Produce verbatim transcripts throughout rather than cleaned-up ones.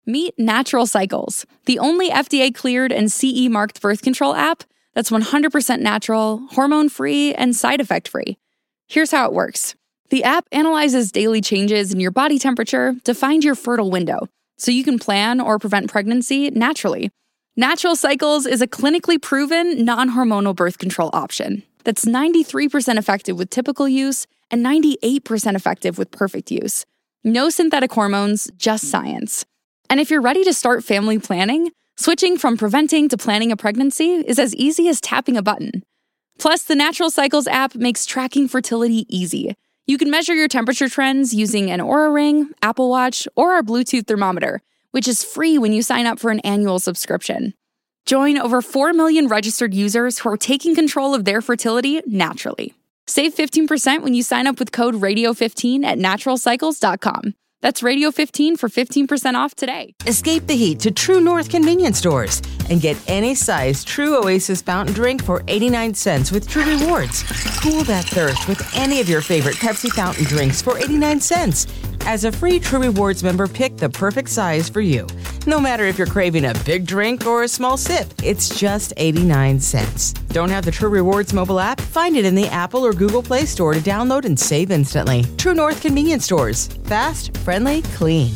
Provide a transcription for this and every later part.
Meet Natural Cycles, the only F D A-cleared and C E-marked birth control app that's one hundred percent natural, hormone-free, and side effect-free. Here's how it works. The app analyzes daily changes in your body temperature to find your fertile window, so you can plan or prevent pregnancy naturally. Natural Cycles is a clinically proven, non-hormonal birth control option that's ninety-three percent effective with typical use and ninety-eight percent effective with perfect use. No synthetic hormones, just science. And if you're ready to start family planning, switching from preventing to planning a pregnancy is as easy as tapping a button. Plus, the Natural Cycles app makes tracking fertility easy. You can measure your temperature trends using an Oura Ring, Apple Watch, or our Bluetooth thermometer, which is free when you sign up for an annual subscription. Join over four million registered users who are taking control of their fertility naturally. Save fifteen percent when you sign up with code radio fifteen at natural cycles dot com. That's radio fifteen for fifteen percent off today. Escape the heat to True North convenience stores and get any size True Oasis fountain drink for eighty-nine cents with True Rewards. Cool that thirst with any of your favorite Pepsi fountain drinks for eighty-nine cents. As a free True Rewards member, pick the perfect size for you. No matter if you're craving a big drink or a small sip, it's just eighty-nine cents. Don't have the True Rewards mobile app? Find it in the Apple or Google Play Store to download and save instantly. True North convenience stores. Fast, friendly, clean.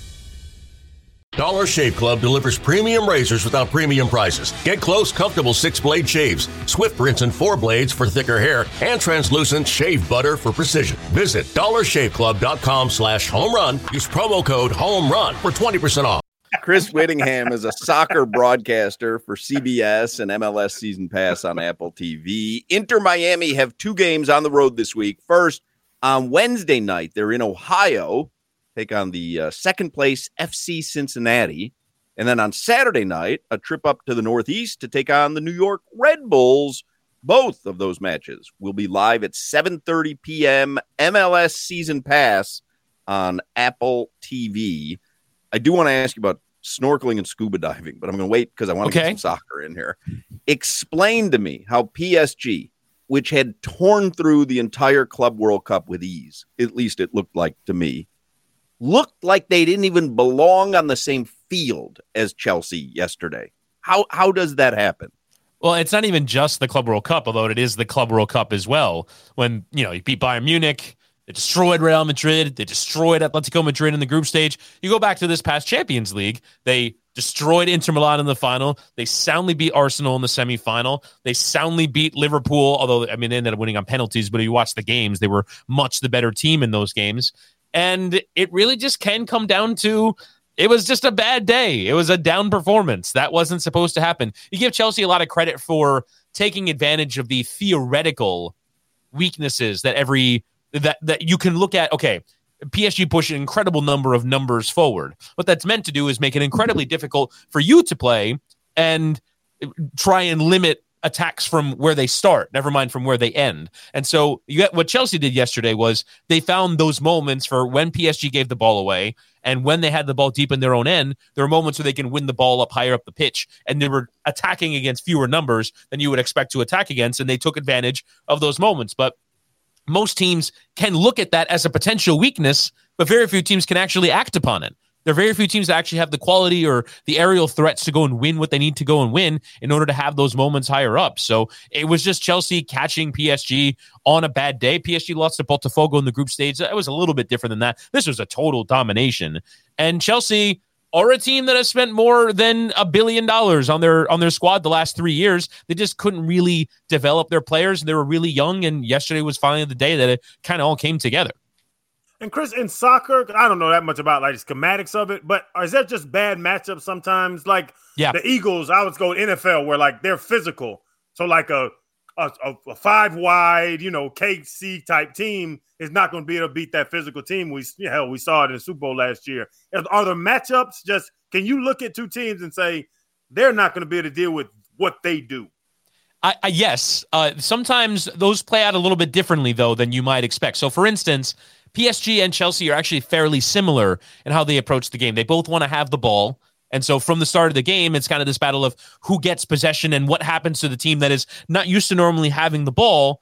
Dollar Shave Club delivers premium razors without premium prices. Get close, comfortable six-blade shaves, swift rinse and four blades for thicker hair, and translucent shave butter for precision. Visit dollar shave club dot com slash home run. Use promo code HOMERUN for twenty percent off. Chris Whittingham is a soccer broadcaster for C B S and M L S Season Pass on Apple T V. Inter Miami have two games on the road this week. First, on Wednesday night, they're in Ohio, take on the uh, second place F C Cincinnati. And then on Saturday night, a trip up to the Northeast to take on the New York Red Bulls. Both of those matches will be live at seven thirty p.m. M L S Season Pass on Apple T V. I do want to ask you about snorkeling and scuba diving, but I'm going to wait because I want to okay. get some soccer in here. Explain to me how P S G, which had torn through the entire Club World Cup with ease, at least it looked like to me, looked like they didn't even belong on the same field as Chelsea yesterday. How how does that happen? Well, it's not even just the Club World Cup, although it is the Club World Cup as well. When, you know, you beat Bayern Munich, they destroyed Real Madrid, they destroyed Atletico Madrid in the group stage. You go back to this past Champions League, they destroyed Inter Milan in the final. They soundly beat Arsenal in the semifinal. They soundly beat Liverpool, although, I mean, they ended up winning on penalties, but if you watch the games, they were much the better team in those games. And it really just can come down to, it was just a bad day. It was a down performance. That wasn't supposed to happen. You give Chelsea a lot of credit for taking advantage of the theoretical weaknesses that every that that you can look at. Okay, P S G pushed an incredible number of numbers forward. What that's meant to do is make it incredibly difficult for you to play and try and limit attacks from where they start, never mind from where they end. And so you get what Chelsea did yesterday was they found those moments for when P S G gave the ball away and when they had the ball deep in their own end, there were moments where they can win the ball up higher up the pitch, and they were attacking against fewer numbers than you would expect to attack against, and they took advantage of those moments. But most teams can look at that as a potential weakness, but very few teams can actually act upon it. There are very few teams that actually have the quality or the aerial threats to go and win what they need to go and win in order to have those moments higher up. So it was just Chelsea catching P S G on a bad day. P S G lost to Botafogo in the group stage. That was a little bit different than that. This was a total domination. And Chelsea are a team that has spent more than a billion dollars on their on their squad the last three years. They just couldn't really develop their players. They were really young, and yesterday was finally the day that it kind of all came together. And Chris, in soccer, I don't know that much about like the schematics of it, but is that just bad matchups sometimes? Like yeah. the Eagles, I would go N F L where like they're physical. So like a a, a five wide, you know, K C type team is not going to be able to beat that physical team. We hell, we saw it in the Super Bowl last year. Are there matchups? Just can you look at two teams and say they're not going to be able to deal with what they do? I, I, yes. Uh, sometimes those play out a little bit differently, though, than you might expect. So, for instance, P S G and Chelsea are actually fairly similar in how they approach the game. They both want to have the ball. And so from the start of the game, it's kind of this battle of who gets possession and what happens to the team that is not used to normally having the ball.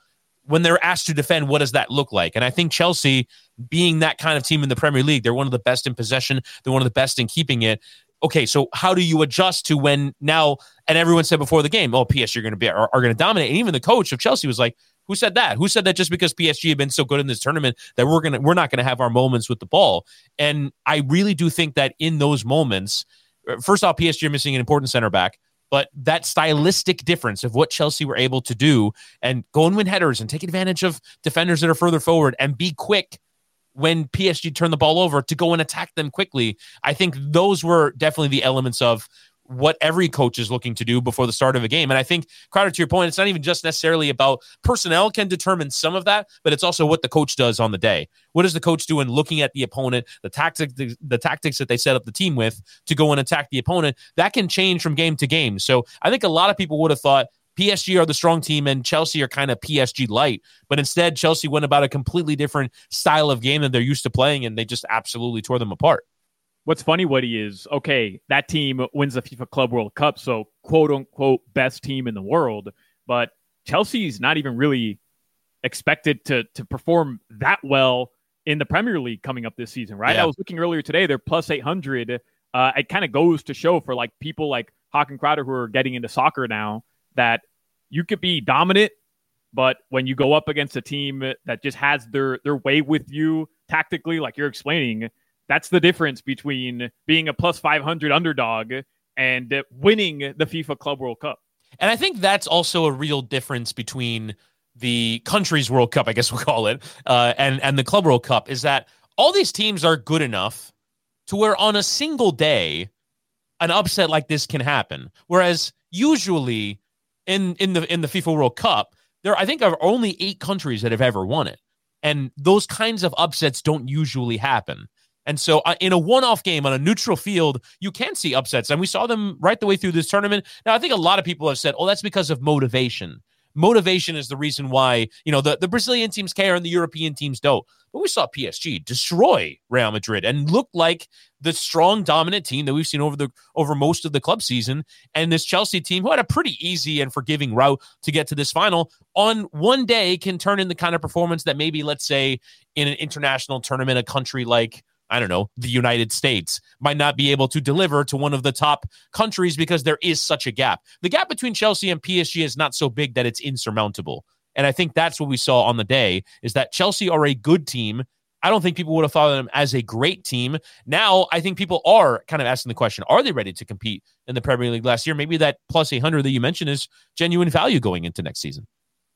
when they're asked to defend, what does that look like? And I think Chelsea, being that kind of team in the Premier League, they're one of the best in possession. They're one of the best in keeping it. Okay, so how do you adjust to when now, and everyone said before the game, oh, P S G are going to be are, are going to dominate. And even the coach of Chelsea was like, who said that? Who said that just because P S G had been so good in this tournament that we're going to we're not going to have our moments with the ball? And I really do think that in those moments, first off, P S G are missing an important center back. But that stylistic difference of what Chelsea were able to do and go and win headers and take advantage of defenders that are further forward and be quick when P S G turned the ball over to go and attack them quickly. I think those were definitely the elements of what every coach is looking to do before the start of a game. And I think, Crowder, to your point, it's not even just necessarily about personnel can determine some of that, but it's also what the coach does on the day. What does the coach do in looking at the opponent, the tactics, the, the tactics that they set up the team with to go and attack the opponent? That can change from game to game. So I think a lot of people would have thought P S G are the strong team and Chelsea are kind of P S G light, but instead Chelsea went about a completely different style of game that they're used to playing, and they just absolutely tore them apart. What's funny, Woody, is, okay, that team wins the FIFA Club World Cup, so quote-unquote best team in the world, but Chelsea's not even really expected to to perform that well in the Premier League coming up this season, right? Yeah. I was looking earlier today, they're plus eight hundred. Uh, it kind of goes to show for like people like Hawk and Crowder who are getting into soccer now that you could be dominant, but when you go up against a team that just has their, their way with you tactically, like you're explaining, that's the difference between being a plus five hundred underdog and winning the FIFA Club World Cup. And I think that's also a real difference between the country's World Cup, I guess we'll call it, uh, and, and the Club World Cup, is that all these teams are good enough to where on a single day, an upset like this can happen. Whereas usually in, in the in the FIFA World Cup, there I think are only eight countries that have ever won it. And those kinds of upsets don't usually happen. And so uh, in a one-off game on a neutral field, you can see upsets. And we saw them right the way through this tournament. Now, I think a lot of people have said, oh, that's because of motivation. Motivation is the reason why, you know, the, the Brazilian teams care and the European teams don't. But we saw P S G destroy Real Madrid and look like the strong, dominant team that we've seen over the over most of the club season. And this Chelsea team, who had a pretty easy and forgiving route to get to this final, on one day can turn in the kind of performance that maybe, let's say, in an international tournament, a country like, I don't know, the United States might not be able to deliver to one of the top countries because there is such a gap. The gap between Chelsea and P S G is not so big that it's insurmountable. And I think that's what we saw on the day, is that Chelsea are a good team. I don't think people would have thought of them as a great team. Now, I think people are kind of asking the question, are they ready to compete in the Premier League last year? Maybe that plus eight hundred that you mentioned is genuine value going into next season.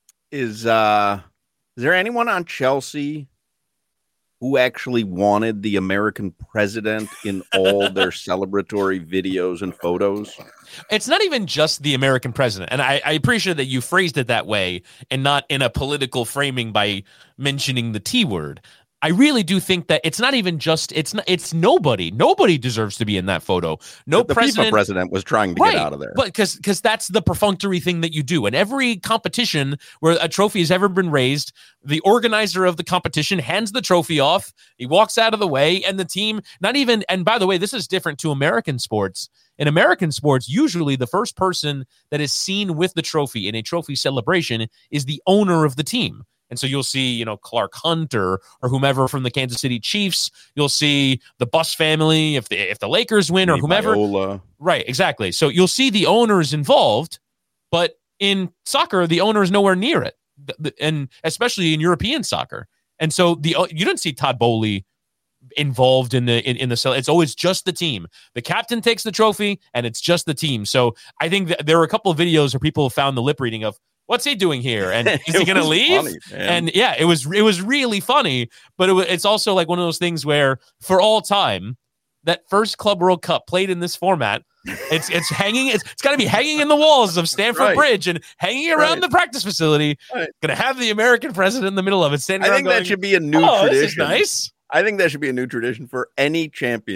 Is, uh, is there anyone on Chelsea who actually wanted the American president in all their celebratory videos and photos? It's not even just the American president. And I, I appreciate that you phrased it that way and not in a political framing by mentioning the T word. I really do think that it's not even just, it's not, it's nobody. Nobody deserves to be in that photo. No the president. FIFA president was trying to right, get out of there. But because because that's the perfunctory thing that you do. And every competition where a trophy has ever been raised, the organizer of the competition hands the trophy off. He walks out of the way, and the team, not even, and by the way, this is different to American sports. In American sports, usually the first person that is seen with the trophy in a trophy celebration is the owner of the team. And so you'll see, you know, Clark Hunt or, or whomever from the Kansas City Chiefs. You'll see the Buss family if the if the Lakers win or whomever. Viola. Right, exactly. So you'll see the owners involved, but in soccer, the owner is nowhere near it, and especially in European soccer. And so the you don't see Todd Boehly involved in the in, in the cell. It's always just the team. The captain takes the trophy, and it's just the team. So I think that there were a couple of videos where people found the lip reading of, what's he doing here? And is he going to leave? Funny, and yeah, it was it was really funny. But it was, it's also like one of those things where, for all time, that first Club World Cup played in this format, it's it's hanging. It's, it's got to be hanging in the walls of Stamford right. Bridge and hanging around right. the practice facility. Right. Going to have the American president in the middle of it. I think going, that should be a new oh, tradition. This is nice. I think that should be a new tradition for any championship.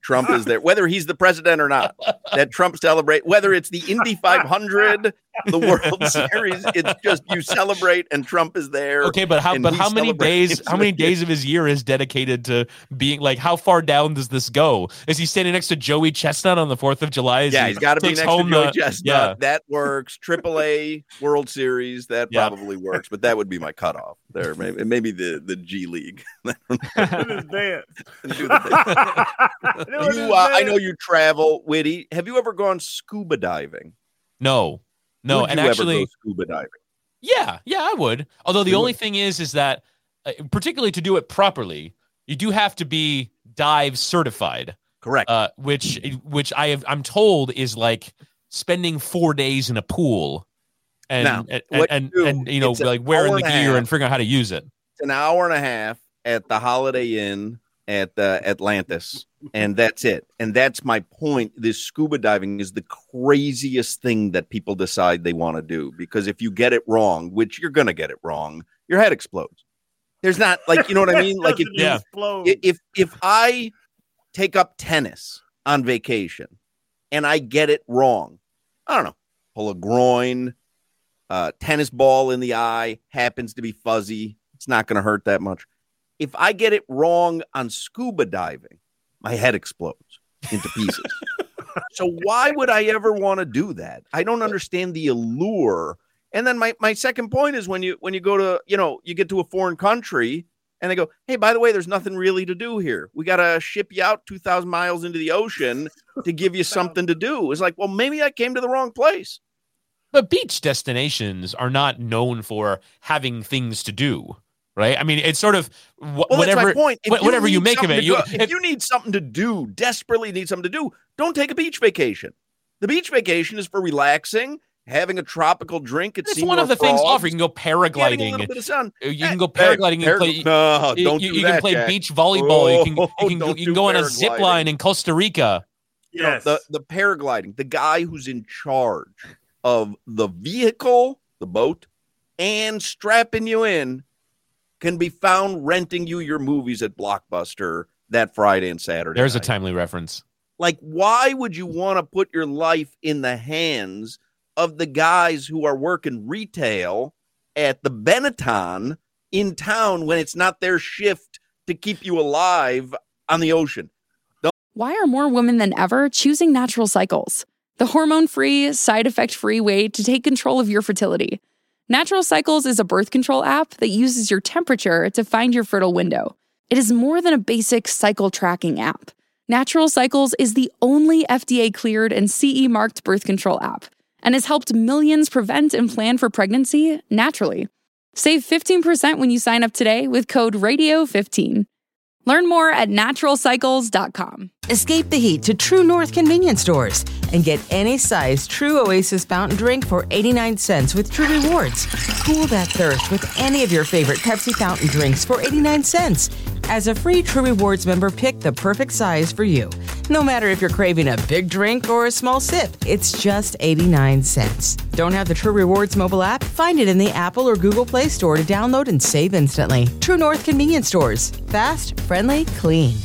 Trump is there, whether he's the president or not. That Trump celebrate, whether it's the Indy five hundred, the World Series, it's just you celebrate and Trump is there. Okay, but how but how many days how many days of his year is dedicated to being like how far down does this go? Is he standing next to Joey Chestnut on the fourth of July? Is yeah, he he's got to be next to Joey the, Chestnut. Yeah. That works. Triple A World Series, that yeah. probably works, but that would be my cutoff there. Maybe maybe the, the G League. It is bad. you, uh, I know you travel, Witty. Have you ever gone scuba diving? No, no. Would and you actually, ever go scuba diving? Yeah, yeah, I would. Although the you only would. thing is, is that uh, particularly to do it properly, you do have to be dive certified. Correct. Uh, which, which I have, I'm told is like spending four days in a pool, and now, and, and, and, and, and you know like wearing the gear and figuring out how to use it. It's an hour and a half at the Holiday Inn at the Atlantis, and that's it. And that's my point. This scuba diving is the craziest thing that people decide they want to do, because if you get it wrong, which you're going to get it wrong, your head explodes. There's not like, you know what I mean? Like if, yeah. if, if I take up tennis on vacation and I get it wrong, I don't know, pull a groin, uh, tennis ball in the eye, happens to be fuzzy. It's not going to hurt that much. If I get it wrong on scuba diving, my head explodes into pieces. So why would I ever want to do that? I don't understand the allure. And then my, my second point is when you when you go to, you know, you get to a foreign country and they go, hey, by the way, there's nothing really to do here. We got to ship you out two thousand miles into the ocean to give you something to do. It's like, well, maybe I came to the wrong place. But beach destinations are not known for having things to do. Right. I mean, it's sort of wh- well, whatever, that's my point. If whatever you, you make of it. You, go, if, if you need something to do, desperately need something to do, don't take a beach vacation. The beach vacation is for relaxing, having a tropical drink. It's one of the frogs, things offered. You can go paragliding. A little bit of sun. You can go paragliding. Hey, and play, no, don't you, do you that, can play Jack. beach volleyball. Oh, you can, you can, don't you can do go on a zip line in Costa Rica. Yes. You know, the, the paragliding, the guy who's in charge of the vehicle, the boat, and strapping you in, can be found renting you your movies at Blockbuster that Friday and Saturday. There's night. a timely reference. Like, why would you want to put your life in the hands of the guys who are working retail at the Benetton in town when it's not their shift to keep you alive on the ocean? Don't- Why are more women than ever choosing Natural Cycles? The hormone-free, side-effect-free way to take control of your fertility. Natural Cycles is a birth control app that uses your temperature to find your fertile window. It is more than a basic cycle tracking app. Natural Cycles is the only F D A-cleared and C E-marked birth control app and has helped millions prevent and plan for pregnancy naturally. Save fifteen percent when you sign up today with code radio fifteen. Learn more at natural cycles dot com. Escape the heat to True North convenience stores and get any size True Oasis fountain drink for eighty-nine cents with True Rewards. Cool that thirst with any of your favorite Pepsi fountain drinks for eighty-nine cents. As a free True Rewards member, pick the perfect size for you. No matter if you're craving a big drink or a small sip, it's just eighty-nine cents. Don't have the True Rewards mobile app? Find it in the Apple or Google Play Store to download and save instantly. True North convenience stores. Fast, friendly, clean.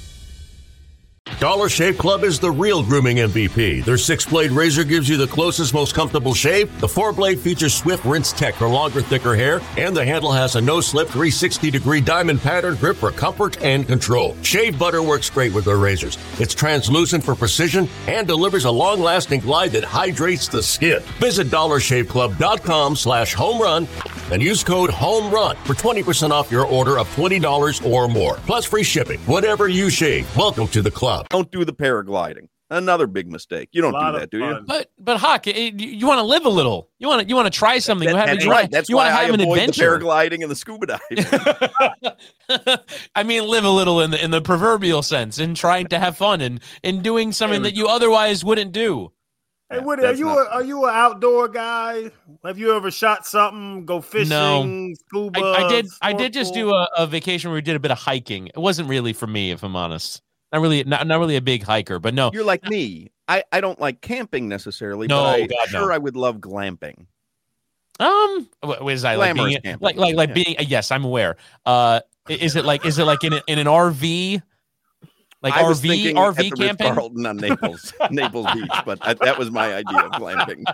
Dollar Shave Club is the real grooming M V P. Their six-blade razor gives you the closest, most comfortable shave. The four-blade features Swift Rinse Tech for longer, thicker hair, and the handle has a no-slip three sixty degree diamond pattern grip for comfort and control. Shave butter works great with their razors. It's translucent for precision and delivers a long-lasting glide that hydrates the skin. Visit dollar shave club dot com slash home run and use code HOMERUN for twenty percent off your order of twenty dollars or more, plus free shipping. Whatever you shave, welcome to the club. Don't do the paragliding. Another big mistake. You don't do that, do you? But but Hawk, it, you, you want to live a little. You want to you want to try something. That, you have, that's you right. want, That's you why want to I have an avoid adventure. the paragliding and the scuba diving. I mean, live a little in the in the proverbial sense, in trying to have fun and in doing something that you otherwise wouldn't do. Hey, Woody, are you not... a, are you an outdoor guy? Have you ever shot something? Go fishing, no. scuba? I, I did. I did just do a, a vacation where we did a bit of hiking. It wasn't really for me, if I'm honest. Not really, not, not really a big hiker, but no. You're like me. I, I don't like camping necessarily, no, but I'm God, sure no. I would love glamping. Um, was I like being camping. like like like yeah. being? Yes, I'm aware. Uh, is it like is it like in a, in an R V? Like I was R V thinking R V at the camping. Ritz-Carlton on Naples, Naples Beach, but I, that was my idea of glamping.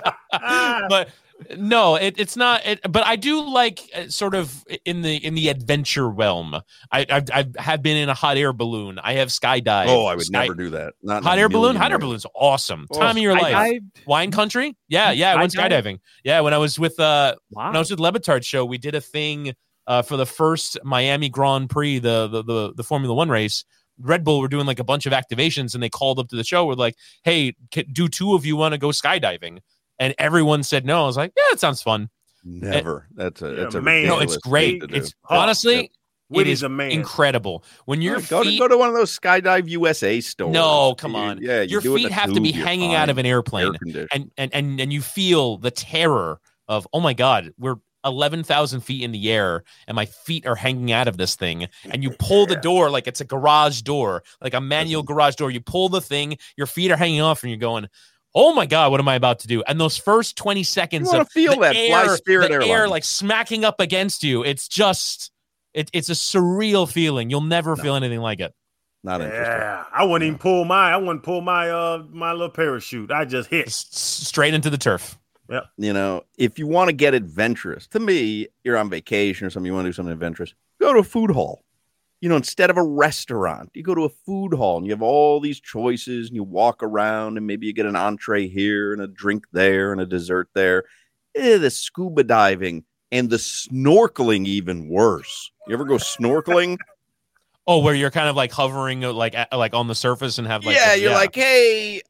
But no, it, it's not. It, but I do like uh, sort of in the in the adventure realm. I I've, I have been in a hot air balloon. I have skydived. Oh, I would Sky, never do that. Not in hot a air balloon. million Hot air years. balloon's awesome. Oh, Time of your life. skydived? Wine country. Yeah, yeah. I went Skydived? skydiving. Yeah, when I was with uh Wow. when I was with Levitard show, we did a thing uh for the first Miami Grand Prix, the the the, the Formula One race. Red Bull were doing like a bunch of activations, and they called up to the show. We're like, "Hey, can, do two of you want to go skydiving?" And everyone said no. I was like, "Yeah, it sounds fun." Never. That's a that's Yeah, a man. No, ridiculous it's great. thing to do. It's honestly, it Woody's is a man. incredible. When your go to feet, go to one of those Skydive U S A stores. no, come You- on, yeah, you your do it in feet a have to be tube, you're hanging fine. out of an airplane, Air-conditioned. and and and and you feel the terror of, oh my god, we're eleven thousand feet in the air, and my feet are hanging out of this thing. And you pull the door like it's a garage door, like a manual garage door. You pull the thing, your feet are hanging off, and you're going, oh my god, what am I about to do? And those first twenty seconds You wanna of feel the that, air, fly Spirit the air Airlines. like smacking up against you, it's just it, it's a surreal feeling. You'll never No. feel anything like it. Not interesting. Yeah, I wouldn't even pull my. I wouldn't pull my uh my little parachute. I just hit. S- straight into the turf. You know, if you want to get adventurous, to me, you're on vacation or something, you want to do something adventurous, go to a food hall. You know, instead of a restaurant, you go to a food hall and you have all these choices and you walk around and maybe you get an entree here and a drink there and a dessert there. Eh, the scuba diving and the snorkeling, even worse. You ever go snorkeling? Oh, where you're kind of like hovering, uh, like at, like on the surface and have like yeah, the- you're like, hey,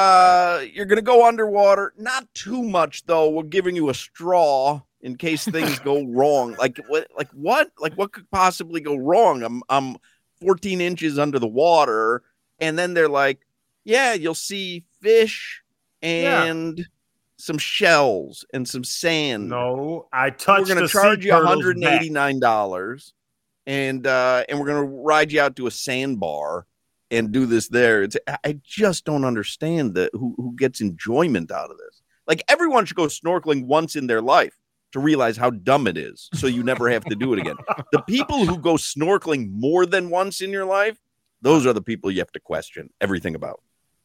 uh, you're gonna go underwater. Not too much though. We're giving you a straw in case things go wrong. Like what? Like what? Like what could possibly go wrong? I'm I'm fourteen inches under the water, and then they're like, yeah, you'll see fish and some shells and some sand. No, I we're touched. gonna the charge sea you one turtle's hundred back. eighty-nine dollars, and uh, and we're gonna ride you out to a sandbar and do this there. It's I just don't understand the who who gets enjoyment out of this. Like everyone should go snorkeling once in their life to realize how dumb it is, so you never have to do it again. The people who go snorkeling more than once in your life, those are the people you have to question everything about.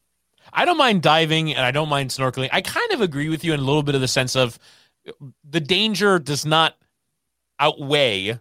I don't mind diving and I don't mind snorkeling. I kind of agree with you in a little bit of the sense of the danger does not outweigh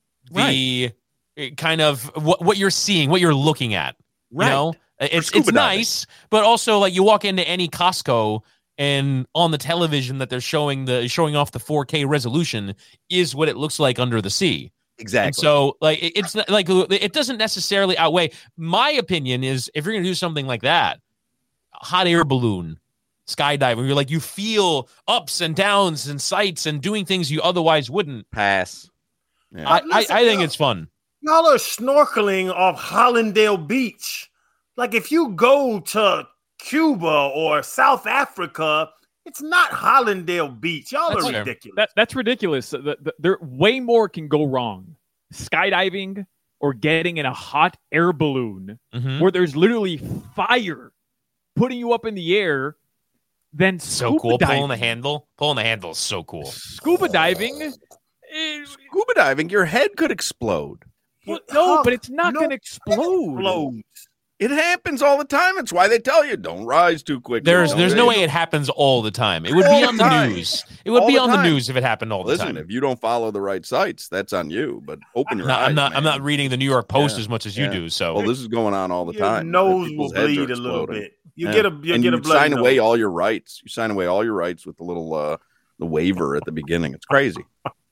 the right. kind of what, what you're seeing, what you're looking at. Right. You know, it's it's nice, diving. But also like you walk into any Costco and on the television that they're showing the showing off the four K resolution is what it looks like under the sea. Exactly. And so like it's like it doesn't necessarily outweigh. My opinion is if you're going to do something like that, hot air balloon, skydiving, you're like you feel ups and downs and sights and doing things you otherwise wouldn't. Pass. Yeah. I, I, I think it's fun. Y'all are snorkeling off Hollandale Beach. Like if you go to Cuba or South Africa, it's not Hollandale Beach. Y'all that's are fair. ridiculous. That, that's ridiculous. The, the, there way more can go wrong. Skydiving or getting in a hot air balloon mm-hmm. where there's literally fire putting you up in the air. Then so cool. diving. Pulling the handle. Pulling the handle is so cool. Scuba diving. Is, scuba diving, your head could explode. Well, no, but it's not no, going to explode. Explodes. It happens all the time. It's why they tell you don't rise too quickly. There's don't there's raise. no way it happens all the time. It would All be the on the time. news. It would All be the on the time. news if it happened all the Listen, time. if you don't follow the right sites, that's on you. But open your I'm not, eyes. I'm not, I'm man. not reading the New York Post Yeah. as much as Yeah. you do. So Well, this is going on all the Your time. nose will People's heads are bleed a little exploding. bit. You Yeah. get a you and get a you bloody sign nose. away all your rights. You sign away all your rights with the little uh, the waiver at the beginning. It's crazy.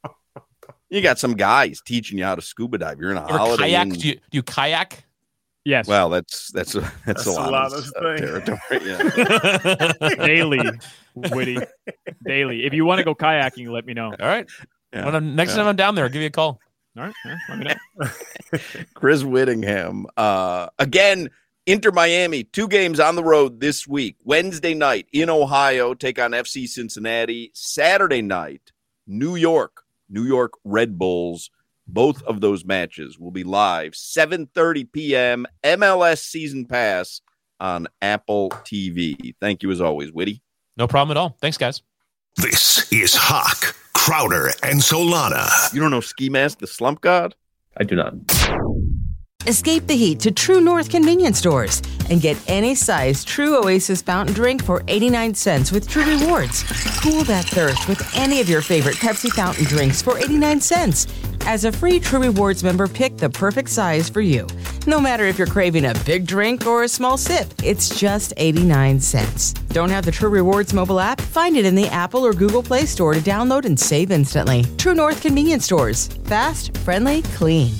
You got some guys teaching you how to scuba dive. You're in a or holiday kayak. Inn. Do you, do you kayak? Yes. Well, that's that's a that's, That's a a lot, lot of of stuff, things. territory. Yeah. Daily, Witty. Daily. If you want to go kayaking, let me know. All right. Yeah. When I'm, next Yeah. time I'm down there, I'll give you a call. All right. Yeah, let me know. Chris Whittingham. Uh, again, Inter Miami, two games on the road this week. Wednesday night in Ohio, take on F C Cincinnati. Saturday night, New York, New York Red Bulls. Both of those matches will be live, seven thirty p.m., M L S Season Pass on Apple T V. Thank you as always, Whitty. No problem at all. Thanks, guys. This is Hawk, Crowder, and Solana. You don't know Ski Mask, the Slump God? I do not. Escape the heat to True North convenience stores and get any size True Oasis fountain drink for eighty-nine cents with True Rewards. Cool that thirst with any of your favorite Pepsi fountain drinks for eighty-nine cents. As a free True Rewards member, pick the perfect size for you. No matter if you're craving a big drink or a small sip, it's just eighty-nine cents. Don't have the True Rewards mobile app? Find it in the Apple or Google Play Store to download and save instantly. True North convenience stores. Fast, friendly, clean.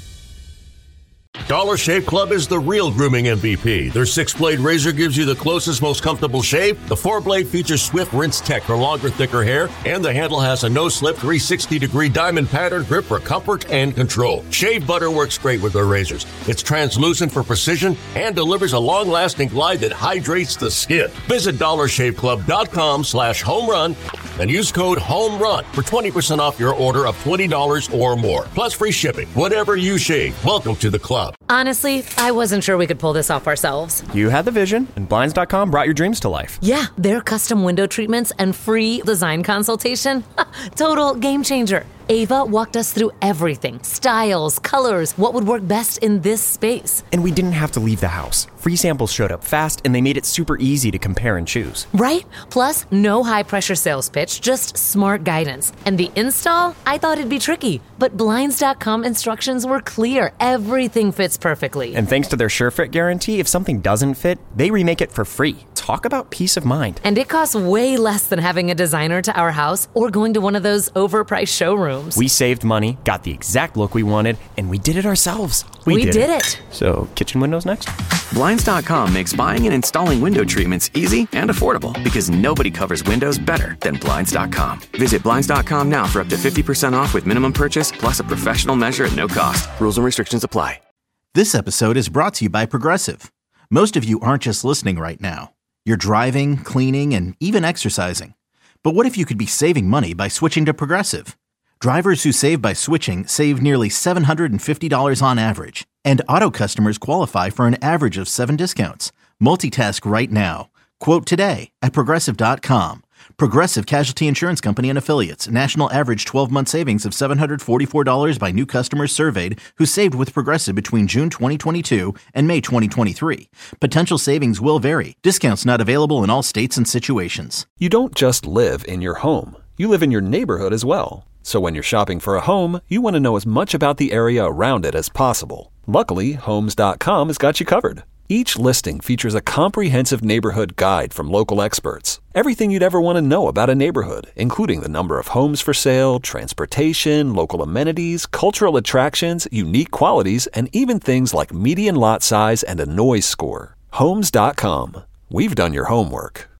Dollar Shave Club is the real grooming M V P. Their six-blade razor gives you the closest, most comfortable shave. The four-blade features Swift Rinse Tech for longer, thicker hair. And the handle has a no-slip three hundred sixty degree diamond pattern grip for comfort and control. Shave butter works great with their razors. It's translucent for precision and delivers a long-lasting glide that hydrates the skin. Visit dollar shave club dot com slash home run and use code HOMERUN for twenty percent off your order of twenty dollars or more. Plus free shipping. Whatever you shave, welcome to the club. Honestly, I wasn't sure we could pull this off ourselves. You had the vision, and Blinds dot com brought your dreams to life. Yeah, their custom window treatments and free design consultation. Total game changer. Ava walked us through everything. Styles, colors, what would work best in this space. And we didn't have to leave the house. Free samples showed up fast, and they made it super easy to compare and choose. Right? Plus, no high-pressure sales pitch, just smart guidance. And the install? I thought it'd be tricky, but Blinds dot com instructions were clear. Everything fits perfectly. And thanks to their SureFit guarantee, if something doesn't fit, they remake it for free. Talk about peace of mind. And it costs way less than having a designer to our house or going to one of those overpriced showrooms. We saved money, got the exact look we wanted, and we did it ourselves. We, we did, did it. it. So, kitchen windows next? Blinds dot com makes buying and installing window treatments easy and affordable because nobody covers windows better than Blinds dot com. Visit Blinds dot com now for up to fifty percent off with minimum purchase plus a professional measure at no cost. Rules and restrictions apply. This episode is brought to you by Progressive. Most of you aren't just listening right now. You're driving, cleaning, and even exercising. But what if you could be saving money by switching to Progressive? Drivers who save by switching save nearly seven hundred fifty dollars on average. And auto customers qualify for an average of seven discounts. Multitask right now. Quote today at Progressive dot com. Progressive Casualty Insurance Company and Affiliates. National average twelve-month savings of seven hundred forty-four dollars by new customers surveyed who saved with Progressive between June twenty twenty-two and May twenty twenty-three. Potential savings will vary. Discounts not available in all states and situations. You don't just live in your home. You live in your neighborhood as well. So when you're shopping for a home, you want to know as much about the area around it as possible. Luckily, Homes dot com has got you covered. Each listing features a comprehensive neighborhood guide from local experts. Everything you'd ever want to know about a neighborhood, including the number of homes for sale, transportation, local amenities, cultural attractions, unique qualities, and even things like median lot size and a noise score. Homes dot com. We've done your homework.